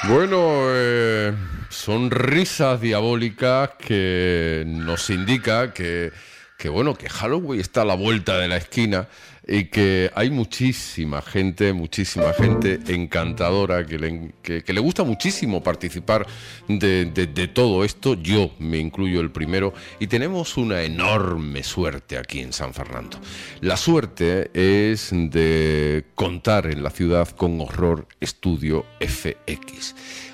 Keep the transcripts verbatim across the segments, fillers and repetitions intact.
Bueno, eh, son risas diabólicas que nos indica que, que, bueno, que Halloween está a la vuelta de la esquina y que hay muchísima gente, muchísima gente encantadora que le, que, que le gusta muchísimo participar de, de, de todo esto. Yo me incluyo el primero y tenemos una enorme suerte aquí en San Fernando. La suerte es de contar en la ciudad con Horror Estudio F X.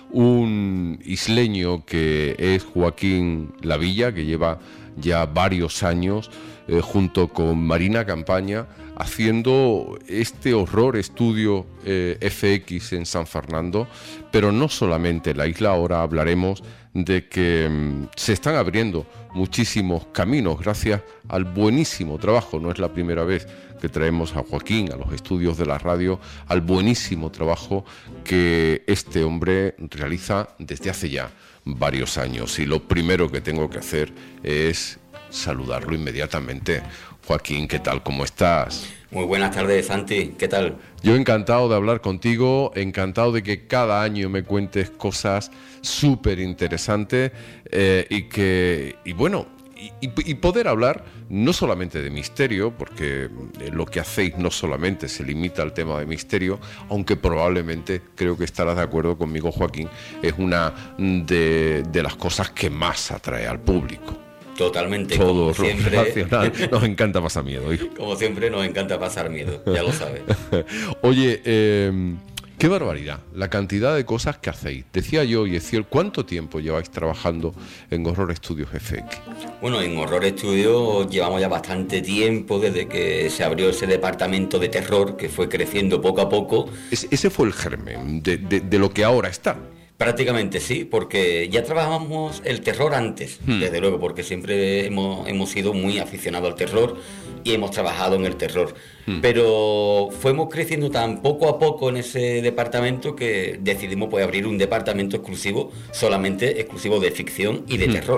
Un isleño que es Joaquín Lavilla, que lleva ya varios años eh, junto con Marina Campaña haciendo este Horror Estudio eh, F X en San Fernando, pero no solamente en la isla. Ahora hablaremos de que mmm, se están abriendo muchísimos caminos gracias al buenísimo trabajo. No es la primera vez que traemos a Joaquín a los estudios de la radio, al buenísimo trabajo que este hombre realiza desde hace ya varios años. Y lo primero que tengo que hacer es saludarlo inmediatamente. Joaquín, ¿qué tal? ¿Cómo estás? Muy buenas tardes, Santi. ¿Qué tal? Yo encantado de hablar contigo, encantado de que cada año me cuentes cosas súper interesantes eh, y que, y bueno, y, y poder hablar no solamente de misterio, porque lo que hacéis no solamente se limita al tema de misterio, aunque probablemente, creo que estarás de acuerdo conmigo, Joaquín, es una de, de las cosas que más atrae al público. Totalmente. Todo como siempre, racional. Nos encanta pasar miedo, hijo. Como siempre nos encanta pasar miedo, ya lo sabes. Oye, eh, qué barbaridad, la cantidad de cosas que hacéis. Decía yo, y Eciel, ¿cuánto tiempo lleváis trabajando en Horror Estudios F X? Bueno, en Horror Estudios llevamos ya bastante tiempo, desde que se abrió ese departamento de terror, que fue creciendo poco a poco. Es, ese fue el germen de, de, de lo que ahora está. Prácticamente sí, porque ya trabajábamos el terror antes, hmm. desde luego, porque siempre hemos, hemos sido muy aficionados al terror y hemos trabajado en el terror. Hmm. Pero fuimos creciendo tan poco a poco en ese departamento que decidimos pues abrir un departamento exclusivo, solamente exclusivo de ficción y de hmm. terror.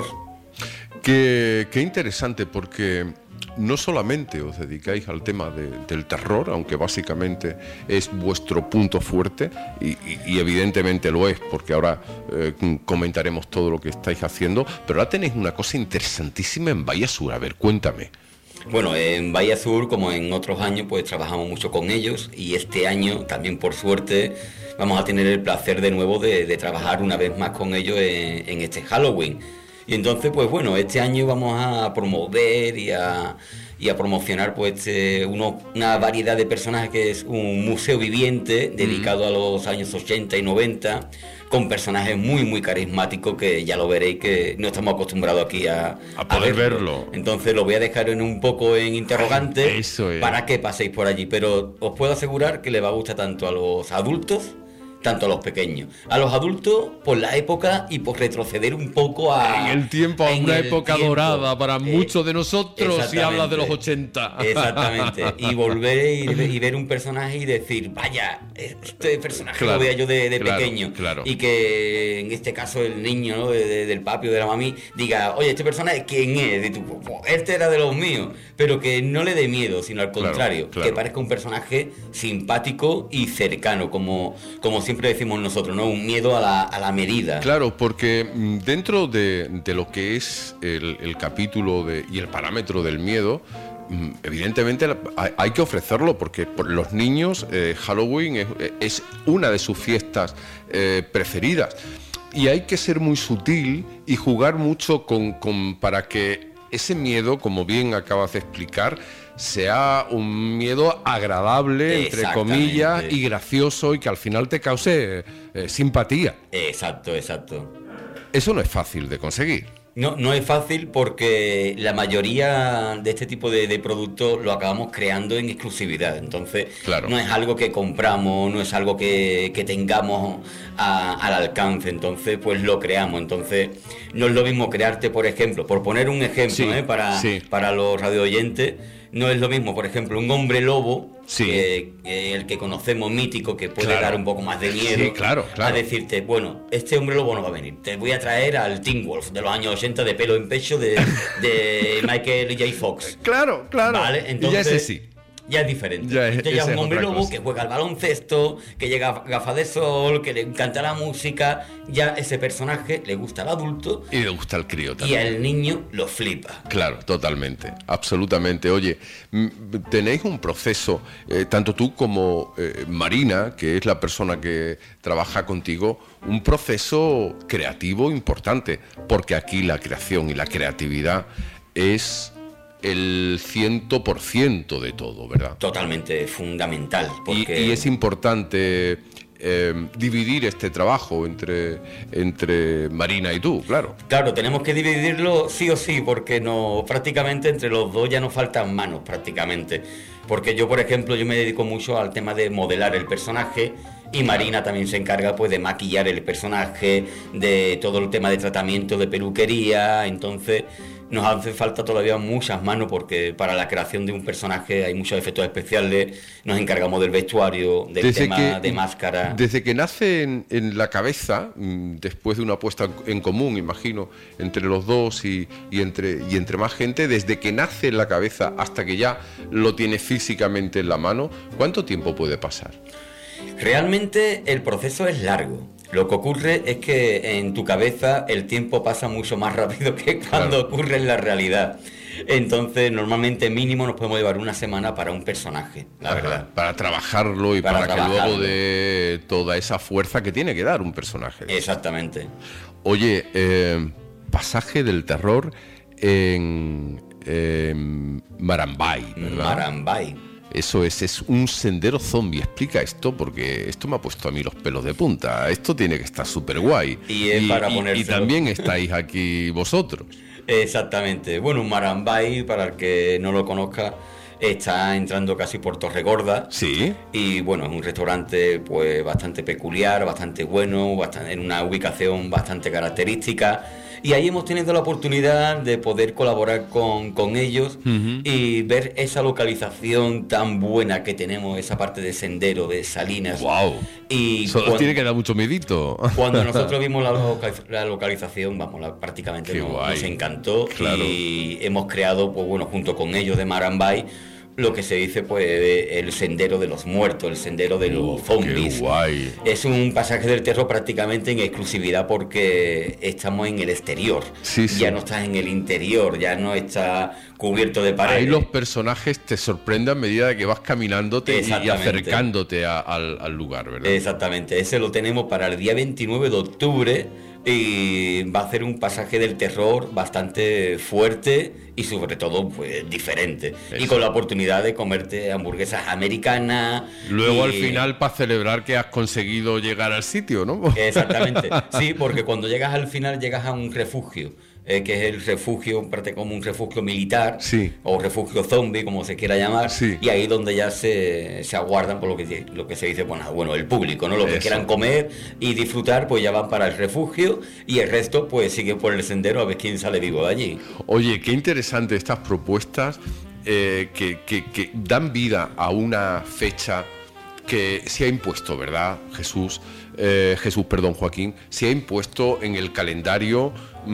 Qué, qué interesante, porque no solamente os dedicáis al tema de, del terror, aunque básicamente es vuestro punto fuerte, y, y, y evidentemente lo es, porque ahora eh, comentaremos todo lo que estáis haciendo, pero ahora tenéis una cosa interesantísima en Bahía Sur. A ver, cuéntame. Bueno, en Bahía Sur, como en otros años, pues trabajamos mucho con ellos, y este año, también por suerte, vamos a tener el placer de nuevo de, de trabajar una vez más con ellos en, en este Halloween. Y entonces, pues bueno, este año vamos a promover y a, y a promocionar pues eh, uno, una variedad de personajes, que es un museo viviente dedicado mm. a los años ochenta y noventa, con personajes muy, muy carismáticos que ya lo veréis, que no estamos acostumbrados aquí a, a poder a verlo. verlo. Entonces lo voy a dejar en un poco en interrogante. Ay, eso es. Para que paséis por allí, pero os puedo asegurar que le va a gustar tanto a los adultos, tanto a los pequeños. A los adultos, por la época y por retroceder un poco a... En el tiempo, a una época tiempo. dorada para eh, muchos de nosotros, si hablas de los ochenta. Exactamente. Y volver y, y ver un personaje y decir, vaya, este personaje claro, lo veía yo de, de claro, pequeño. Claro. Y que en este caso el niño, ¿no? de, de, del papi o de la mami diga, oye, este personaje, ¿quién es? Y tú, este era de los míos. Pero que no le dé miedo, sino al contrario, claro, claro. que parezca un personaje simpático y cercano, como, como siempre decimos nosotros, ¿no? Un miedo a la, a la medida. Claro, porque dentro de, de lo que es el, el capítulo de, y el parámetro del miedo, evidentemente hay, hay que ofrecerlo, porque por los niños eh, Halloween es, es una de sus fiestas eh, preferidas, y hay que ser muy sutil y jugar mucho con, con para que ese miedo, como bien acabas de explicar, sea un miedo agradable, entre comillas, y gracioso, y que al final te cause eh, simpatía. Exacto, exacto. Eso no es fácil de conseguir. No, no es fácil, porque la mayoría de este tipo de, de productos lo acabamos creando en exclusividad. Entonces, claro. no es algo que compramos, no es algo que, que tengamos a, al alcance. Entonces, pues lo creamos. Entonces, no es lo mismo crearte, por ejemplo, por poner un ejemplo, sí, ¿eh? para, sí. para los radioyentes, no es lo mismo, por ejemplo, un hombre lobo, sí. que, que el que conocemos mítico, que puede claro. dar un poco más de miedo, sí, claro, claro. a decirte, bueno, este hombre lobo no va a venir, te voy a traer al Teen Wolf de los años ochenta, de pelo en pecho, de, de Michael J. Fox. Claro, claro. ¿Vale? Entonces, y ese sí. ya es diferente. Ya es, Este ya es un hombre lobo cosa. que juega al baloncesto, que llega gafas de sol, que le encanta la música. Ya ese personaje le gusta al adulto. Y le gusta al crío Y también. al niño lo flipa. Claro, totalmente, absolutamente. Oye, m- tenéis un proceso, eh, tanto tú como eh, Marina, que es la persona que trabaja contigo, un proceso creativo importante, porque aquí la creación y la creatividad es el ciento por ciento de todo, ¿verdad? Totalmente fundamental. Y, Porque y es importante eh, dividir este trabajo entre, entre Marina y tú, claro. Claro, tenemos que dividirlo sí o sí, porque no, prácticamente entre los dos ya nos faltan manos, prácticamente. Porque yo, por ejemplo, yo me dedico mucho al tema de modelar el personaje y Marina también se encarga pues de maquillar el personaje, de todo el tema de tratamiento de peluquería. Entonces nos hace falta todavía muchas manos porque para la creación de un personaje hay muchos efectos especiales. Nos encargamos del vestuario, del Desde tema que- de máscara. Desde que nace en, en la cabeza, mm, después de una apuesta en común, imagino, entre los dos y, y entre, y entre más gente, desde que nace en la cabeza hasta que ya lo tiene físicamente en la mano, ¿cuánto tiempo puede pasar? Realmente el proceso es largo. Lo que ocurre es que en tu cabeza el tiempo pasa mucho más rápido que cuando Claro. ocurre en la realidad. Entonces, normalmente mínimo nos podemos llevar una semana para un personaje, la Ajá, verdad. para trabajarlo y Para para, que trabajarlo. luego dé toda esa fuerza que tiene que dar un personaje. Exactamente. Oye, eh, pasaje del terror en, en Marambay, ¿verdad? Marambay. Eso es, es un sendero zombie. Explica esto porque esto me ha puesto a mí los pelos de punta. Esto tiene que estar súper guay. Y es para ponérselo. y también estáis aquí vosotros. Exactamente. Bueno, un Marambay, para el que no lo conozca, está entrando casi por Torregorda. Sí. Y bueno, es un restaurante pues bastante peculiar, bastante bueno, bastante, en una ubicación bastante característica. Y ahí hemos tenido la oportunidad de poder colaborar con, con ellos Ujú. y ver esa localización tan buena que tenemos, esa parte de sendero, de Salinas. Wow. Y Eso cuan- tiene que dar mucho miedito. cuando nosotros vimos la, loca- la localización, vamos, la- prácticamente Qué nos, guay. nos encantó. Claro. Y hemos creado, pues bueno, junto con ellos de Marambay, lo que se dice, pues, el sendero de los muertos, el sendero de los zombies. Qué guay. Es un pasaje del terror prácticamente en exclusividad porque estamos en el exterior. Sí, sí. Ya no estás en el interior, ya no está cubierto de paredes. Ahí los personajes te sorprenden a medida de que vas caminándote y- y Exactamente. acercándote a- al, al lugar, ¿verdad? Exactamente, ese lo tenemos para el día veintinueve de octubre y va a ser un pasaje del terror bastante fuerte y sobre todo pues diferente. Eso. Y con la oportunidad de comerte hamburguesas americanas. Luego y- al final para celebrar que has conseguido llegar al sitio, ¿no? Exactamente, sí, porque cuando llegas al final llegas a un refugio, eh, que es el refugio, parte como un refugio militar, Sí. o refugio zombie, como se quiera llamar, Sí. y ahí donde ya se, se aguardan por lo que, lo que se dice, bueno, bueno, el público, ¿no? Los que Eso. quieran comer y disfrutar, pues ya van para el refugio, y el resto, pues sigue por el sendero a ver quién sale vivo de allí. Oye, qué interesante estas propuestas eh, que, que- que dan vida a una fecha que se ha impuesto, ¿verdad, Jesús? Eh, Jesús, perdón, Joaquín, se ha impuesto en el calendario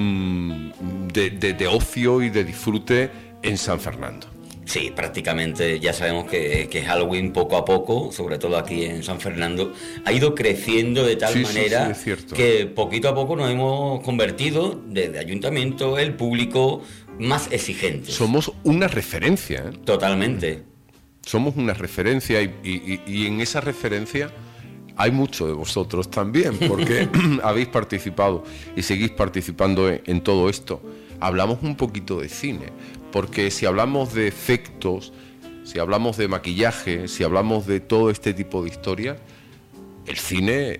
mm, de, de- de ocio y de disfrute en San Fernando. Sí, prácticamente ya sabemos que, que Halloween poco a poco, sobre todo aquí en San Fernando, ha ido creciendo de tal Sí, sí, manera sí, es cierto. que poquito a poco nos hemos convertido desde ayuntamiento, el público, más exigentes. Somos una referencia, ¿eh? Totalmente. Somos una referencia y, y- y- y en esa referencia hay mucho de vosotros también, porque habéis participado y seguís participando en, en todo esto. Hablamos un poquito de cine, porque si hablamos de efectos, si hablamos de maquillaje, si hablamos de todo este tipo de historias, el cine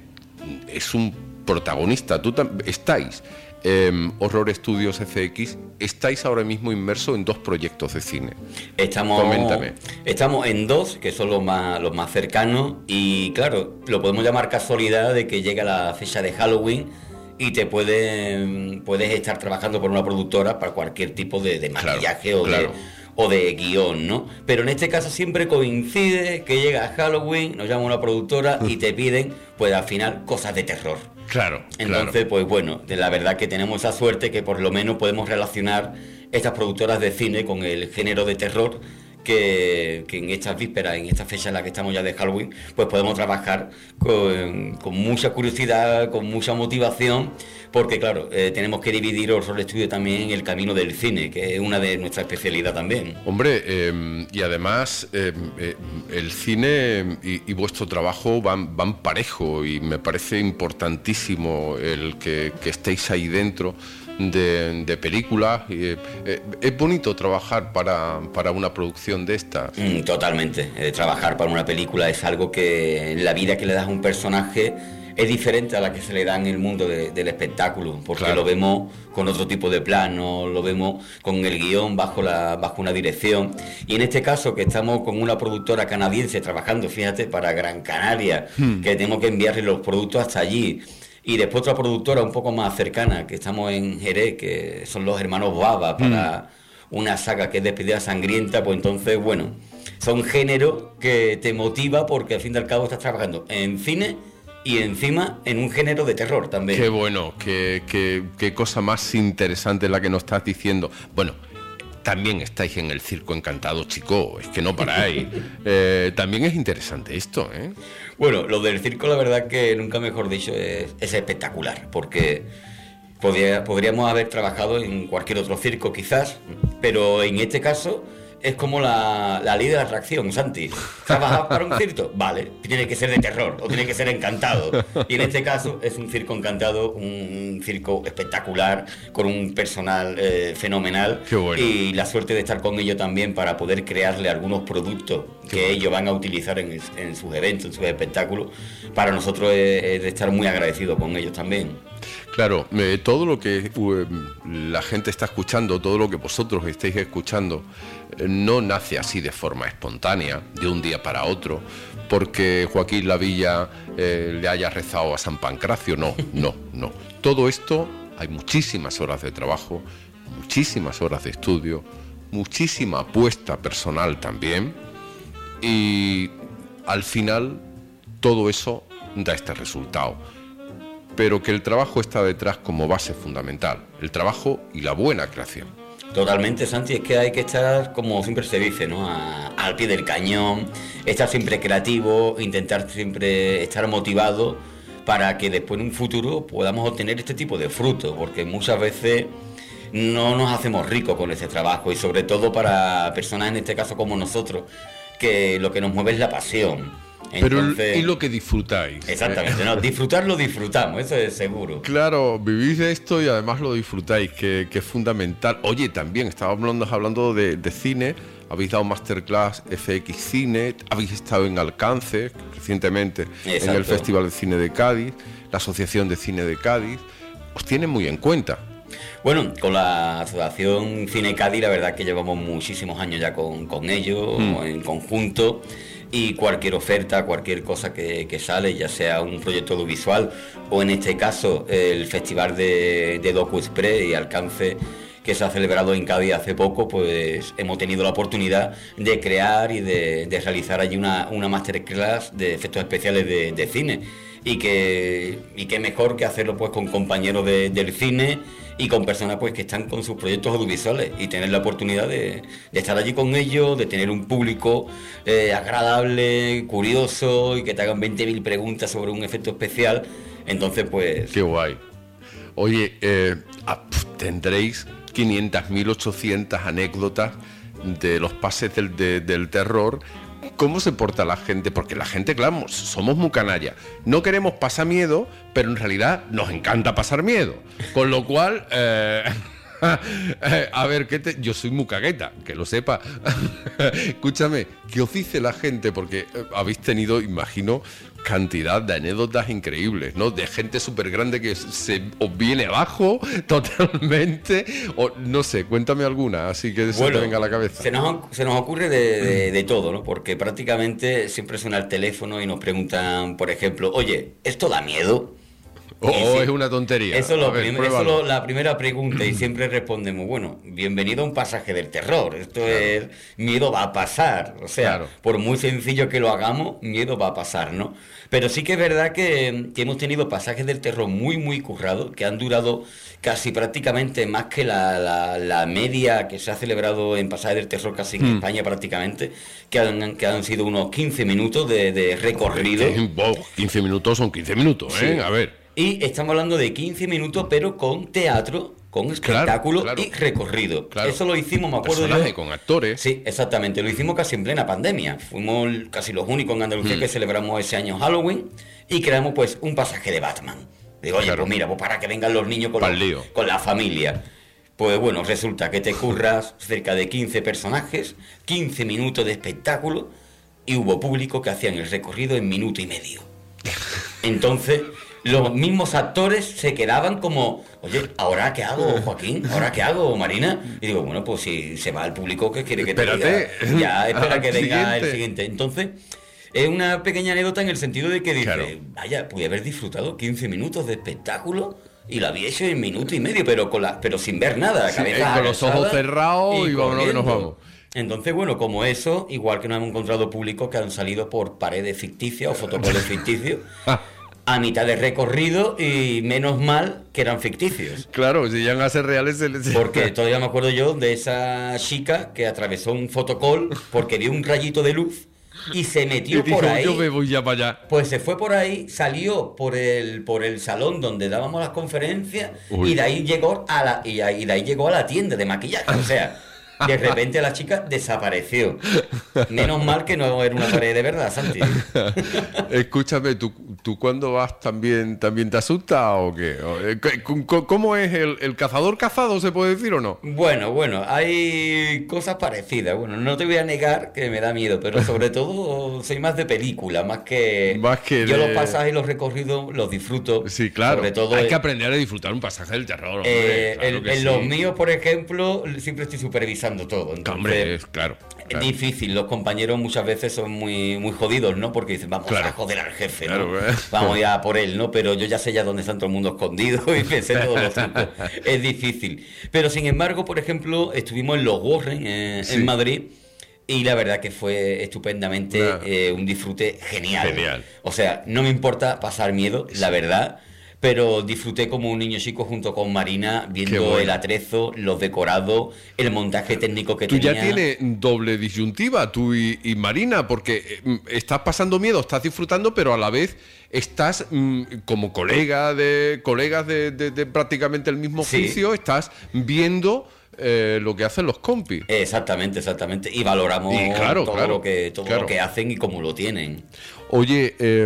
es un protagonista. Tú tam- estáis, eh, Horror Studios F X, estáis ahora mismo inmersos en dos proyectos de cine. Estamos, Coméntame. estamos en dos, que son los más, los más cercanos, y claro, lo podemos llamar casualidad de que llega la fecha de Halloween y te pueden, puedes estar trabajando por una productora para cualquier tipo de, de Claro, maquillaje o, claro. de, o de guión, ¿no? Pero en este caso siempre coincide que llega Halloween, nos llama una productora y te piden, pues al final, cosas de terror. Claro, Entonces, claro. pues bueno, de la verdad que tenemos esa suerte que por lo menos podemos relacionar estas productoras de cine con el género de terror que, que en estas vísperas, en esta fecha en la que estamos ya de Halloween, pues podemos trabajar con, con mucha curiosidad, con mucha motivación, porque claro, eh, tenemos que dividir Horror Studio también en el camino del cine, que es una de nuestras especialidades también. Hombre, eh, y además eh, eh, el cine y, y vuestro trabajo van, van parejo, y me parece importantísimo el que, que estéis ahí dentro de, de películas. Eh, eh, es bonito trabajar para, para una producción de esta. Mm, totalmente. Eh, trabajar para una película es algo que en la vida que le das a un personaje es diferente a la que se le da en el mundo de, del espectáculo, porque claro, lo vemos con otro tipo de plano, lo vemos con el guión bajo, la, bajo una dirección. Y en este caso, que estamos con una productora canadiense trabajando, fíjate, para Gran Canaria, hmm. que tenemos que enviarle los productos hasta allí. Y después otra productora un poco más cercana, que estamos en Jerez, que son los hermanos Baba, para hmm. una saga que es Despedida Sangrienta. Pues entonces, bueno, son géneros que te motiva, porque al fin y al cabo estás trabajando en cine y encima en un género de terror también. Qué bueno, qué, qué, qué cosa más interesante la que nos estás diciendo. Bueno, también estáis en el Circo Encantado, chico, es que no paráis. eh, también es interesante esto, ¿eh? Bueno, lo del circo, la verdad que nunca mejor dicho, es, es espectacular, porque podría, podríamos haber trabajado en cualquier otro circo quizás, pero en este caso es como la, la ley de la atracción, Santi. ¿Trabajas para un circo? Vale, tiene que ser de terror o tiene que ser encantado. Y en este caso es un circo encantado, un circo espectacular, con un personal eh, fenomenal. Qué bueno. Y la suerte de estar con ellos también para poder crearle algunos productos Qué que bueno. ellos van a utilizar en, en sus eventos, en sus espectáculos. Para nosotros es, es de estar muy agradecidos con ellos también. Claro, eh, todo lo que eh, la gente está escuchando, todo lo que vosotros estáis escuchando, eh, no nace así de forma espontánea, de un día para otro, porque Joaquín Lavilla eh, le haya rezado a San Pancracio, no, no, no. Todo esto, hay muchísimas horas de trabajo, muchísimas horas de estudio, muchísima apuesta personal también, y al final todo eso da este resultado. Pero que el trabajo está detrás como base fundamental, el trabajo y la buena creación. Totalmente, Santi, es que hay que estar, como siempre se dice, ¿no? A, al pie del cañón, estar siempre creativo, intentar siempre estar motivado para que después en un futuro podamos obtener este tipo de frutos, porque muchas veces no nos hacemos ricos con ese trabajo, y sobre todo para personas en este caso como nosotros, que lo que nos mueve es la pasión. Entonces, pero y lo que disfrutáis. Exactamente, no, disfrutarlo disfrutamos, eso es seguro. Claro, vivís de esto y además lo disfrutáis, que, que es fundamental. Oye, también estábamos hablando, hablando de, de cine, habéis dado masterclass F X Cine, habéis estado en Alcance recientemente. Exacto. En el Festival de Cine de Cádiz, la Asociación de Cine de Cádiz, os tienen muy en cuenta. Bueno, con la Asociación Cine Cádiz, la verdad que llevamos muchísimos años ya con, con ellos, mm. en conjunto. Y cualquier oferta, cualquier cosa que, que sale, ya sea un proyecto audiovisual o en este caso el Festival de, de Docu Express y Alcance, que se ha celebrado en Cádiz hace poco, pues hemos tenido la oportunidad de crear y de, de realizar allí una, una masterclass de efectos especiales de, de cine. Y que y qué mejor que hacerlo pues con compañeros de, del cine y con personas pues que están con sus proyectos audiovisuales, y tener la oportunidad de, de estar allí con ellos, de tener un público eh, agradable, curioso, y que te hagan veinte mil preguntas sobre un efecto especial. Entonces pues... Qué guay. Oye, eh, tendréis quinientas mil ochocientas anécdotas de los pases del, de, del terror. ¿Cómo se porta la gente? Porque la gente, claro, somos muy canallas. No queremos pasar miedo, pero en realidad nos encanta pasar miedo. Con lo cual, eh, a ver, ¿qué te... yo soy muy cagueta, que lo sepa. Escúchame, ¿qué os dice la gente? Porque habéis tenido, imagino, cantidad de anécdotas increíbles, ¿no? De gente súper grande que se os viene abajo totalmente, o no sé, cuéntame alguna, así que se bueno, te venga a la cabeza. Se nos, se nos ocurre de, de, de todo, ¿no? Porque prácticamente siempre suena el teléfono y nos preguntan, por ejemplo, oye, ¿esto da miedo? O oh, es una tontería. Eso, lo ver, eso es lo, la primera pregunta y siempre respondemos, bueno, bienvenido a un pasaje del terror. Esto claro. es, miedo va a pasar. O sea, claro. por muy sencillo que lo hagamos, miedo va a pasar, ¿no? Pero sí que es verdad que, que hemos tenido pasajes del terror muy, muy currados, que han durado casi prácticamente más que la, la, la media que se ha celebrado en pasajes del terror casi en mm. España prácticamente, que han, que han sido unos quince minutos de, de recorrido. Wow, quince minutos son quince minutos, ¿eh? Sí. A ver. Y estamos hablando de quince minutos, pero con teatro, con espectáculo claro, claro. y recorrido. Claro. Eso lo hicimos, me acuerdo Personaje, yo. con actores. Sí, exactamente. Lo hicimos casi en plena pandemia. Fuimos casi los únicos en Andalucía mm. que celebramos ese año Halloween y creamos pues un pasaje de Batman. Digo, oye, claro. pues mira, pues para que vengan los niños con, los, con la familia. Pues bueno, resulta que te curras cerca de quince personajes, quince minutos de espectáculo y hubo público que hacían el recorrido en minuto y medio. Entonces... los mismos actores se quedaban como, oye, ¿ahora qué hago, Joaquín? ¿Ahora qué hago, Marina? Y digo, bueno, pues si se va el público, ¿qué quiere que te Espérate. diga? Ya, espera que venga siguiente. el siguiente. Entonces, es una pequeña anécdota en el sentido de que dice, claro. vaya, pude haber disfrutado quince minutos de espectáculo y lo había hecho en minuto y medio, pero con la, pero sin ver nada, sí, cabeza con los ojos cerrados y, y vámonos que nos vamos. Entonces, bueno, como eso, igual que nos hemos encontrado públicos que han salido por paredes ficticias o fotocoles ficticios, a mitad de recorrido y menos mal que eran ficticios. Claro, si llegan a ser reales... Se les... Porque todavía me acuerdo yo de esa chica que atravesó un fotocall porque vio un rayito de luz y se metió y dijo, por ahí. Yo me voy ya para allá. Pues se fue por ahí, salió por el por el salón donde dábamos las conferencias. Uy. y de ahí llegó a la y de ahí llegó a la tienda de maquillaje, o sea... De repente la chica desapareció. Menos mal que no era una pared de verdad, Santi. Escúchame, ¿tú, tú cuando vas también, también te asustas o qué? ¿Cómo es el, el cazador cazado, se puede decir o no? Bueno, bueno, hay cosas parecidas. Bueno, no te voy a negar que me da miedo, pero sobre todo soy más de película, más que... Más que yo de... los pasajes y los recorridos los disfruto. Sí, claro. Sobre todo hay el... que aprender a disfrutar un pasaje del terror. Hombre, eh, claro el, que en sí. los míos, por ejemplo, siempre estoy supervisando todo. Entonces, hombre, es claro, claro. Es difícil, los compañeros muchas veces son muy muy jodidos, ¿no? Porque dicen, vamos claro. a joder al jefe, claro, ¿no? ¿eh? Vamos ya por él, ¿no? Pero yo ya sé ya dónde está todo el mundo escondido y me sé todos los trucos. Es difícil. Pero sin embargo, por ejemplo, estuvimos en los Warren, eh, sí. en Madrid, y la verdad que fue estupendamente nah. eh, un disfrute genial. Genial. O sea, no me importa pasar miedo, sí. la verdad. Pero disfruté como un niño chico junto con Marina, viendo bueno. el atrezo, los decorados, el montaje técnico que tú tenía. Tú ya tienes doble disyuntiva, tú y, y Marina, porque eh, estás pasando miedo, estás disfrutando, pero a la vez estás mm, como colega de colegas de, de, de prácticamente el mismo oficio, sí. estás viendo... Eh, lo que hacen los compis. Exactamente, exactamente. Y valoramos y claro, todo, claro, lo, que, todo claro. lo que hacen y cómo lo tienen. Oye, eh,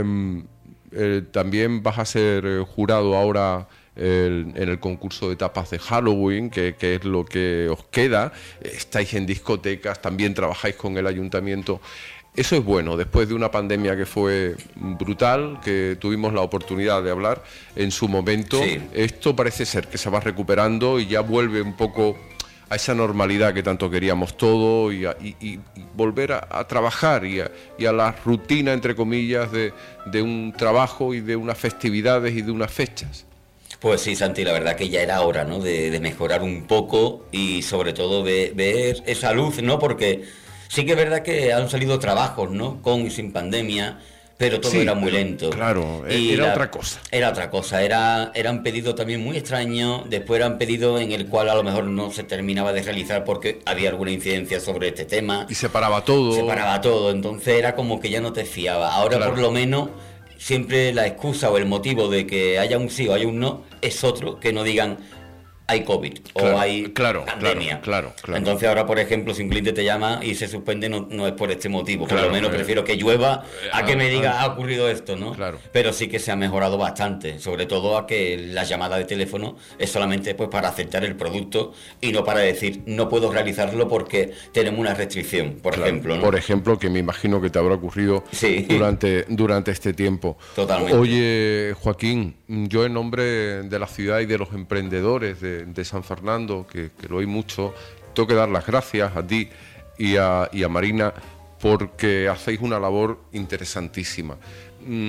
eh, también vas a ser eh, jurado ahora el, en el concurso de tapas de Halloween, que, que es lo que os queda. Estáis en discotecas, también trabajáis con el ayuntamiento. Eso es bueno, después de una pandemia que fue brutal, que tuvimos la oportunidad de hablar en su momento, sí. esto parece ser que se va recuperando y ya vuelve un poco a esa normalidad que tanto queríamos todo y, a, y, y volver a, a trabajar y a, y a la rutina, entre comillas, de, de un trabajo y de unas festividades y de unas fechas. Pues sí, Santi, la verdad que ya era hora, ¿no?, de, de mejorar un poco y sobre todo de ver esa luz, ¿no?, porque sí que es verdad que han salido trabajos, ¿no?, con y sin pandemia, pero todo sí, era muy lento. Claro, y era la, otra cosa. Era otra cosa, era, era un pedido también muy extraño, después era un pedido en el cual a lo mejor no se terminaba de realizar porque había alguna incidencia sobre este tema. Y se paraba todo. Se paraba todo, entonces era como que ya no te fiaba. Ahora claro. por lo menos siempre la excusa o el motivo de que haya un sí o haya un no es otro, que no digan hay COVID claro, o hay claro, pandemia. Claro, claro, claro. Entonces ahora, por ejemplo, si un cliente te llama y se suspende, no, no es por este motivo. Por claro, lo menos eh, prefiero que llueva a que me diga ah, ha ocurrido esto, ¿no? Claro. Pero sí que se ha mejorado bastante, sobre todo a que la llamada de teléfono es solamente pues para aceptar el producto y no para decir no puedo realizarlo porque tenemos una restricción, por claro, ejemplo, ¿no? Por ejemplo, que me imagino que te habrá ocurrido sí. durante, durante este tiempo. Totalmente. Oye, Joaquín, yo en nombre de la ciudad y de los emprendedores de, de San Fernando, Que, que lo hay mucho, tengo que dar las gracias a ti y a, y a Marina porque hacéis una labor interesantísima. Mm,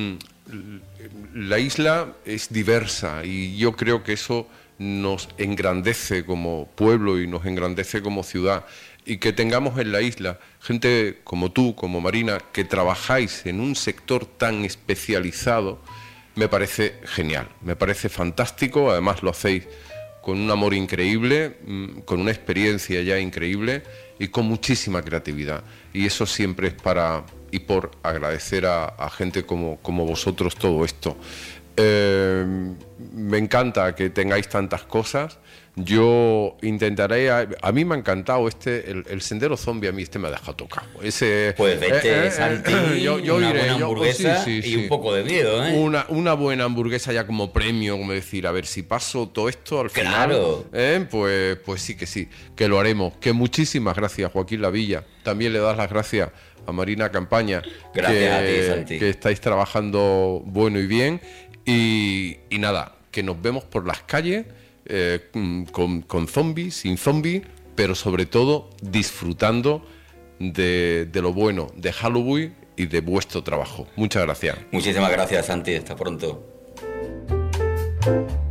la isla es diversa y yo creo que eso nos engrandece como pueblo y nos engrandece como ciudad, y que tengamos en la isla gente como tú, como Marina, que trabajáis en un sector tan especializado, me parece genial, me parece fantástico. Además lo hacéis con un amor increíble, con una experiencia ya increíble y con muchísima creatividad, y eso siempre es para y por agradecer a, a gente como, como vosotros todo esto. Eh, me encanta que tengáis tantas cosas. Yo intentaré, a, a mí me ha encantado este, el, el sendero zombie, a mí este me ha dejado tocado. Ese, pues vete, eh, eh, Santi, eh, yo, yo una iré, buena hamburguesa yo, sí, sí, y sí. un poco de miedo, ¿eh? Una, una buena hamburguesa ya como premio, como decir, a ver si paso todo esto al claro. final. ¿eh? Pues, pues sí que sí, que lo haremos. Que muchísimas gracias, Joaquín Lavilla. También le das las gracias a Marina Campaña, gracias que, a ti, Santi. que estáis trabajando bueno y bien. Y, y nada, que nos vemos por las calles, eh, con, con zombies, sin zombies, pero sobre todo disfrutando de, de lo bueno de Halloween y de vuestro trabajo. Muchas gracias. Muchísimas gracias, Santi. Hasta pronto.